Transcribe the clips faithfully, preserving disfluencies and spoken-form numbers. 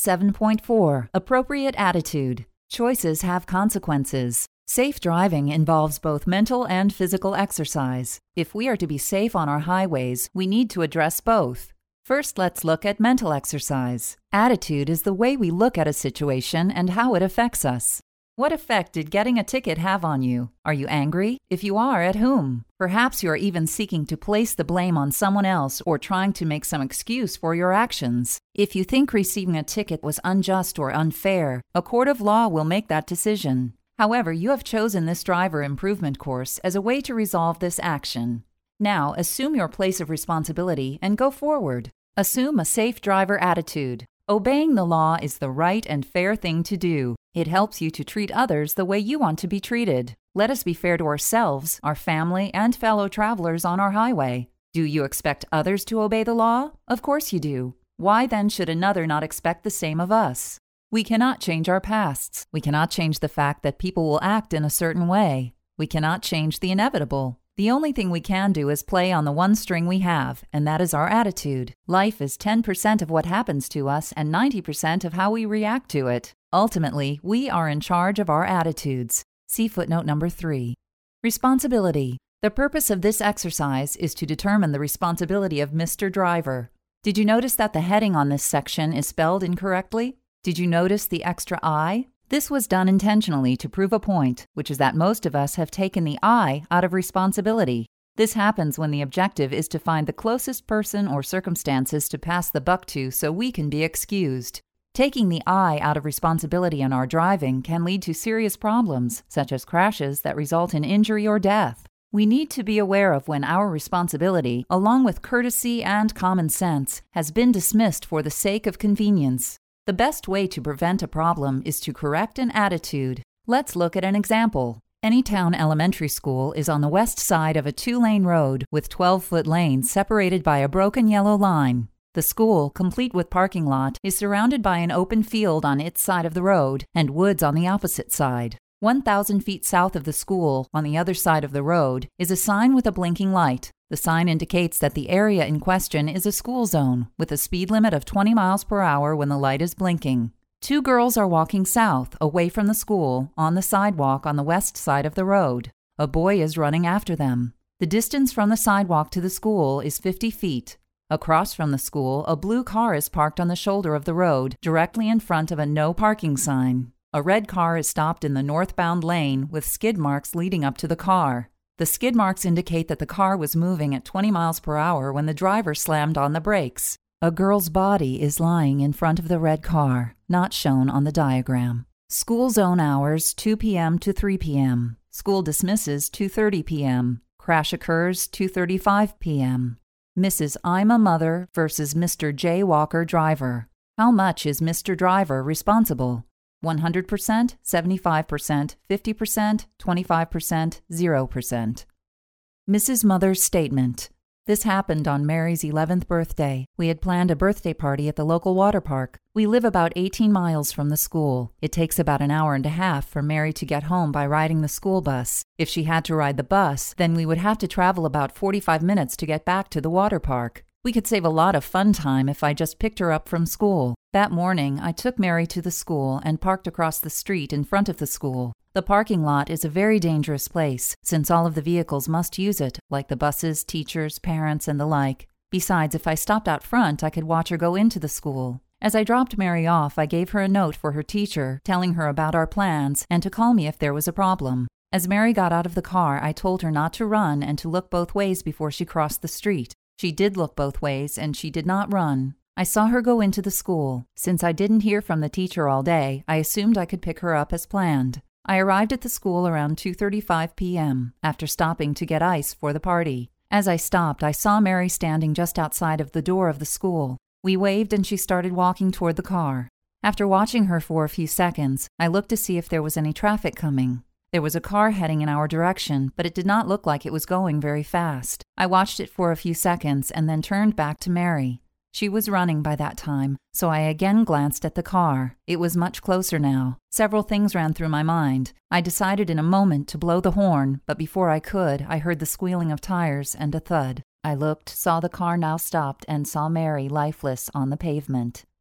seven point four. Appropriate attitude. Choices have consequences. Safe driving involves both mental and physical exercise. If we are to be safe on our highways, we need to address both. First, let's look at mental exercise. Attitude is the way we look at a situation and how it affects us. What effect did getting a ticket have on you? Are you angry? If you are, at whom? Perhaps you are even seeking to place the blame on someone else or trying to make some excuse for your actions. If you think receiving a ticket was unjust or unfair, a court of law will make that decision. However, you have chosen this driver improvement course as a way to resolve this action. Now, assume your place of responsibility and go forward. Assume a safe driver attitude. Obeying the law is the right and fair thing to do. It helps you to treat others the way you want to be treated. Let us be fair to ourselves, our family, and fellow travelers on our highway. Do you expect others to obey the law? Of course you do. Why then should another not expect the same of us? We cannot change our pasts. We cannot change the fact that people will act in a certain way. We cannot change the inevitable. The only thing we can do is play on the one string we have, and that is our attitude. Life is ten percent of what happens to us and ninety percent of how we react to it. Ultimately, we are in charge of our attitudes. See footnote number three. Responsibility. The purpose of this exercise is to determine the responsibility of Mister Driver. Did you notice that the heading on this section is spelled incorrectly? Did you notice the extra I? This was done intentionally to prove a point, which is that most of us have taken the I out of responsibility. This happens when the objective is to find the closest person or circumstances to pass the buck to so we can be excused. Taking the I out of responsibility in our driving can lead to serious problems, such as crashes that result in injury or death. We need to be aware of when our responsibility, along with courtesy and common sense, has been dismissed for the sake of convenience. The best way to prevent a problem is to correct an attitude. Let's look at an example. Anytown Elementary School is on the west side of a two-lane road with twelve-foot lanes separated by a broken yellow line. The school, complete with parking lot, is surrounded by an open field on its side of the road and woods on the opposite side. one thousand feet south of the school, on the other side of the road, is a sign with a blinking light. The sign indicates that the area in question is a school zone, with a speed limit of twenty miles per hour when the light is blinking. Two girls are walking south, away from the school, on the sidewalk on the west side of the road. A boy is running after them. The distance from the sidewalk to the school is fifty feet. Across from the school, a blue car is parked on the shoulder of the road, directly in front of a no parking sign. A red car is stopped in the northbound lane with skid marks leading up to the car. The skid marks indicate that the car was moving at twenty miles per hour when the driver slammed on the brakes. A girl's body is lying in front of the red car, not shown on the diagram. School zone hours two p.m. to three p.m. School dismisses two thirty p.m. Crash occurs two thirty-five p.m. Missus I'm a mother versus Mister J. Walker Driver. How much is Mister Driver responsible? one hundred percent, seventy-five percent, fifty percent, twenty-five percent, zero percent. Missus Mother's statement. This happened on Mary's eleventh birthday. We had planned a birthday party at the local water park. We live about eighteen miles from the school. It takes about an hour and a half for Mary to get home by riding the school bus. If she had to ride the bus, then we would have to travel about forty-five minutes to get back to the water park. We could save a lot of fun time if I just picked her up from school. That morning, I took Mary to the school and parked across the street in front of the school. The parking lot is a very dangerous place, since all of the vehicles must use it, like the buses, teachers, parents, and the like. Besides, if I stopped out front, I could watch her go into the school. As I dropped Mary off, I gave her a note for her teacher, telling her about our plans and to call me if there was a problem. As Mary got out of the car, I told her not to run and to look both ways before she crossed the street. She did look both ways, and she did not run. I saw her go into the school. Since I didn't hear from the teacher all day, I assumed I could pick her up as planned. I arrived at the school around two thirty-five p.m., after stopping to get ice for the party. As I stopped, I saw Mary standing just outside of the door of the school. We waved and she started walking toward the car. After watching her for a few seconds, I looked to see if there was any traffic coming. There was a car heading in our direction, but it did not look like it was going very fast. I watched it for a few seconds and then turned back to Mary. She was running by that time, so I again glanced at the car. It was much closer now. Several things ran through my mind. I decided in a moment to blow the horn, but before I could, I heard the squealing of tires and a thud. I looked, saw the car now stopped, and saw Mary lifeless on the pavement.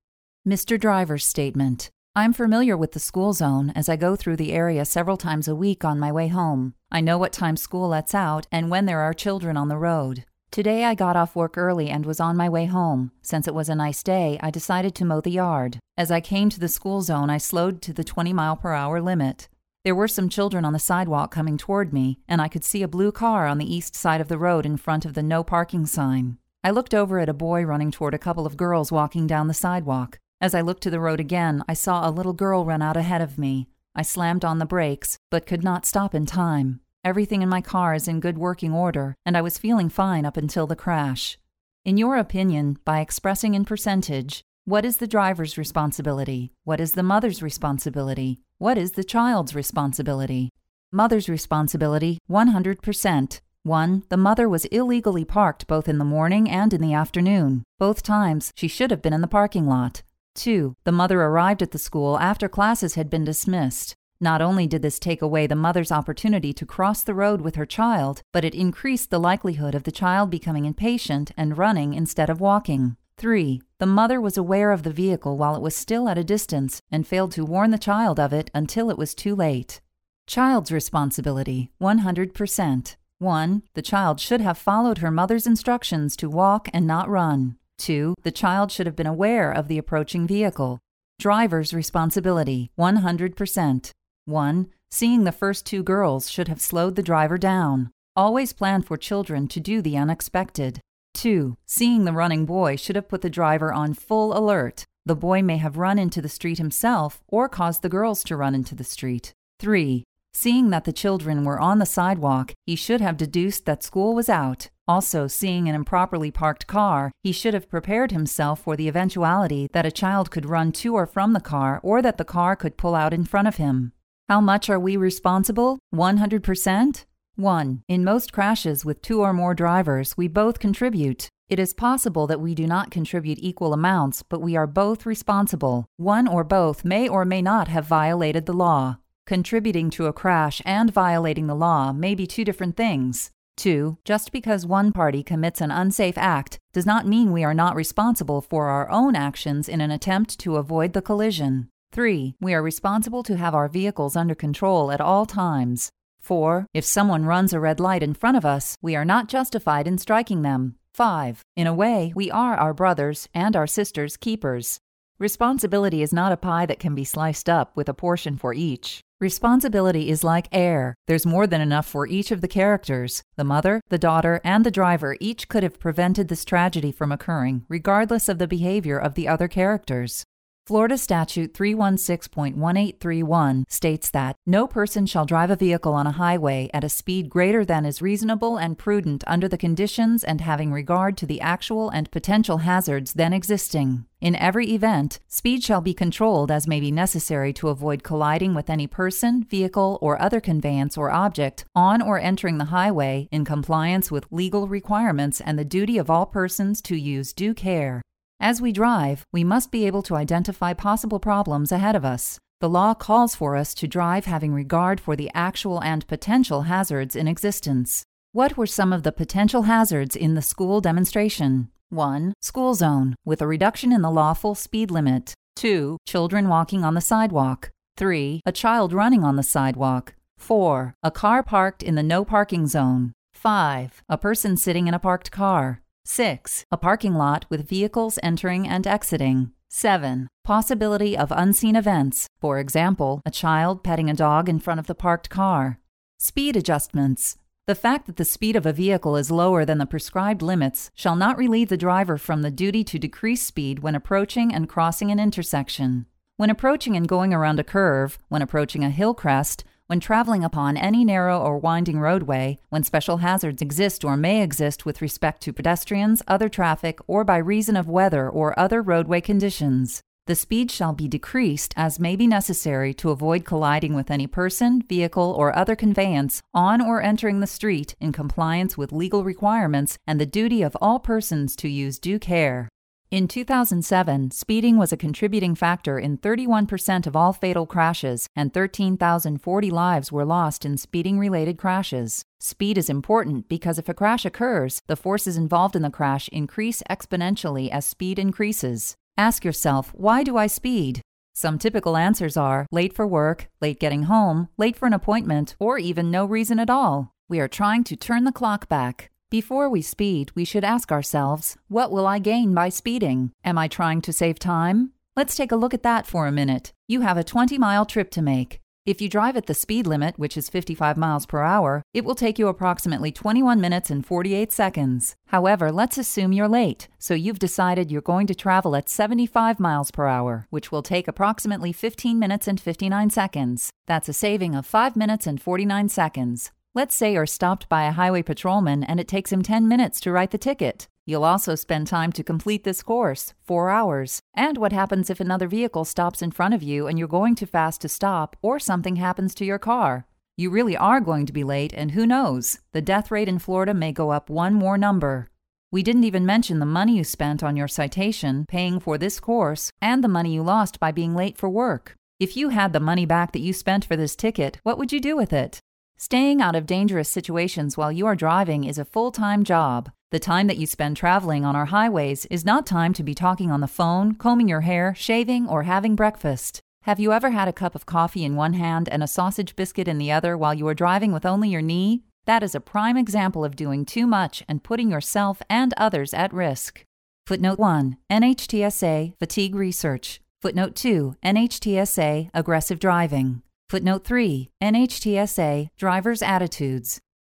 Mister Driver's statement. I'm familiar with the school zone as I go through the area several times a week on my way home. I know what time school lets out and when there are children on the road. Today I got off work early and was on my way home. Since it was a nice day, I decided to mow the yard. As I came to the school zone, I slowed to the twenty mile per hour limit. There were some children on the sidewalk coming toward me, and I could see a blue car on the east side of the road in front of the no parking sign. I looked over at a boy running toward a couple of girls walking down the sidewalk. As I looked to the road again, I saw a little girl run out ahead of me. I slammed on the brakes, but could not stop in time. Everything in my car is in good working order, and I was feeling fine up until the crash. In your opinion, by expressing in percentage, what is the driver's responsibility? What is the mother's responsibility? What is the child's responsibility? Mother's responsibility, one hundred percent. one. The mother was illegally parked both in the morning and in the afternoon. Both times, she should have been in the parking lot. two. The mother arrived at the school after classes had been dismissed. Not only did this take away the mother's opportunity to cross the road with her child, but it increased the likelihood of the child becoming impatient and running instead of walking. three. The mother was aware of the vehicle while it was still at a distance and failed to warn the child of it until it was too late. Child's responsibility, one hundred percent. one. The child should have followed her mother's instructions to walk and not run. two. The child should have been aware of the approaching vehicle. Driver's responsibility, one hundred percent. one. Seeing the first two girls should have slowed the driver down. Always plan for children to do the unexpected. two. Seeing the running boy should have put the driver on full alert. The boy may have run into the street himself or caused the girls to run into the street. three. Seeing that the children were on the sidewalk, he should have deduced that school was out. Also, seeing an improperly parked car, he should have prepared himself for the eventuality that a child could run to or from the car or that the car could pull out in front of him. How much are we responsible? one hundred percent? one. In most crashes with two or more drivers, we both contribute. It is possible that we do not contribute equal amounts, but we are both responsible. One or both may or may not have violated the law. Contributing to a crash and violating the law may be two different things. two. Just because one party commits an unsafe act does not mean we are not responsible for our own actions in an attempt to avoid the collision. three. We are responsible to have our vehicles under control at all times. four. If someone runs a red light in front of us, we are not justified in striking them. five. In a way, we are our brothers and our sisters' keepers. Responsibility is not a pie that can be sliced up with a portion for each. Responsibility is like air. There's more than enough for each of the characters. The mother, the daughter, and the driver each could have prevented this tragedy from occurring, regardless of the behavior of the other characters. Florida Statute three sixteen point one eight three one states that no person shall drive a vehicle on a highway at a speed greater than is reasonable and prudent under the conditions and having regard to the actual and potential hazards then existing. In every event, speed shall be controlled as may be necessary to avoid colliding with any person, vehicle, or other conveyance or object on or entering the highway in compliance with legal requirements and the duty of all persons to use due care. As we drive, we must be able to identify possible problems ahead of us. The law calls for us to drive having regard for the actual and potential hazards in existence. What were some of the potential hazards in the school demonstration? one. School zone, with a reduction in the lawful speed limit. two. Children walking on the sidewalk. three. A child running on the sidewalk. four. A car parked in the no parking zone. five. A person sitting in a parked car. six. A parking lot with vehicles entering and exiting. seven. Possibility of unseen events, for example, a child petting a dog in front of the parked car. Speed adjustments. The fact that the speed of a vehicle is lower than the prescribed limits shall not relieve the driver from the duty to decrease speed when approaching and crossing an intersection. When approaching and going around a curve, when approaching a hill crest, when traveling upon any narrow or winding roadway, when special hazards exist or may exist with respect to pedestrians, other traffic, or by reason of weather or other roadway conditions. The speed shall be decreased as may be necessary to avoid colliding with any person, vehicle, or other conveyance on or entering the street in compliance with legal requirements and the duty of all persons to use due care. In two thousand seven, speeding was a contributing factor in thirty-one percent of all fatal crashes, and thirteen thousand forty lives were lost in speeding-related crashes. Speed is important because if a crash occurs, the forces involved in the crash increase exponentially as speed increases. Ask yourself, why do I speed? Some typical answers are late for work, late getting home, late for an appointment, or even no reason at all. We are trying to turn the clock back. Before we speed, we should ask ourselves, what will I gain by speeding? Am I trying to save time? Let's take a look at that for a minute. You have a twenty-mile trip to make. If you drive at the speed limit, which is fifty-five miles per hour, it will take you approximately twenty-one minutes and forty-eight seconds. However, let's assume you're late, so you've decided you're going to travel at seventy-five miles per hour, which will take approximately fifteen minutes and fifty-nine seconds. That's a saving of five minutes and forty-nine seconds. Let's say you're stopped by a highway patrolman and it takes him ten minutes to write the ticket. You'll also spend time to complete this course, four hours. And what happens if another vehicle stops in front of you and you're going too fast to stop, or something happens to your car? You really are going to be late, and who knows? The death rate in Florida may go up one more number. We didn't even mention the money you spent on your citation, paying for this course, and the money you lost by being late for work. If you had the money back that you spent for this ticket, what would you do with it? Staying out of dangerous situations while you are driving is a full-time job. The time that you spend traveling on our highways is not time to be talking on the phone, combing your hair, shaving, or having breakfast. Have you ever had a cup of coffee in one hand and a sausage biscuit in the other while you are driving with only your knee? That is a prime example of doing too much and putting yourself and others at risk. Footnote one. N H T S A Fatigue Research. Footnote two. N H T S A Aggressive Driving. Footnote three. N H T S A Driver's Attitudes.